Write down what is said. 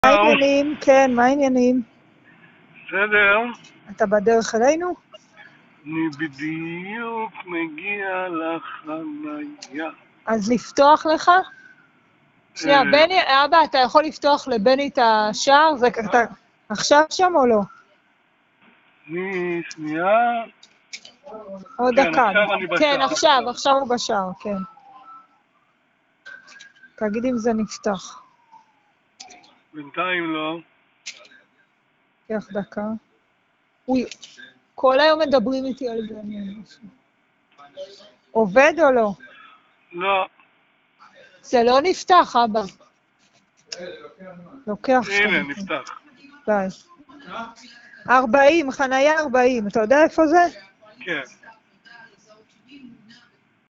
מה העניינים? כן, מה העניינים? בסדר, אתה בדרך אלינו? אני בדיוק מגיע לחנייה. אז לפתוח לך? שנייה, בני, אבא, אתה יכול לפתוח לבני את השער? זה אתה עכשיו שם או לא? שנייה. עוד כן, דקה. עכשיו אני בשער. כן, עכשיו הוא בשער, כן. תגיד אם זה נפתח. בינתיים לא. קח דקה. אוי, כל היום מדברים איתי על זה. עובד או לא? לא. זה לא נפתח, אבא. לוקח הנה, נפתח. ביי. 40, חנייה 40. אתה יודע איפה זה? כן.